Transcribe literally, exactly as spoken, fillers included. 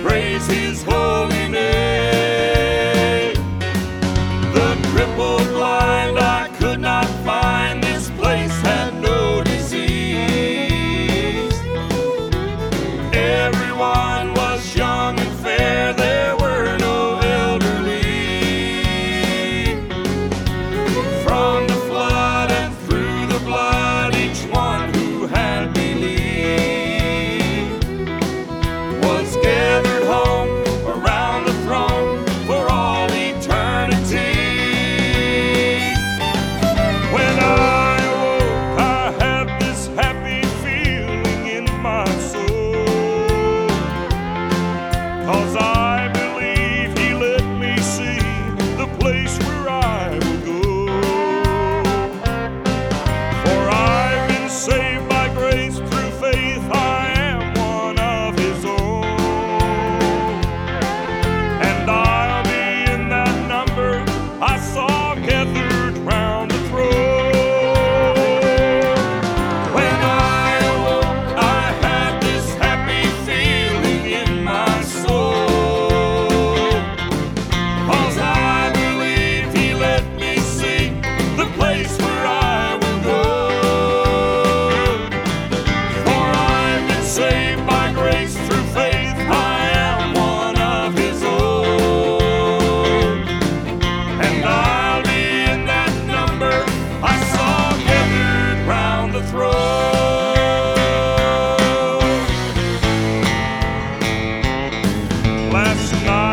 praise His holy name. The crippled, blind, I could not find. This place had no disease. Everyone was young and fair. There were no elderly. From the flood and through the blood, each one who had believed was gathered home around the throne for all eternity. When I awoke, I had this happy feeling in my soul, 'cause I believe He let me see the place where I will go. For I've been saved by grace through faith, I am one of His own. And I'll be in that number I saw gathered round the throne. When I awoke, I had this happy feeling in my soul, 'cause I believe He let me see the place where I will go. For I've been saved by grace through faith, I am one of His own. And I'll be in that number I saw gathered round the throne. Last night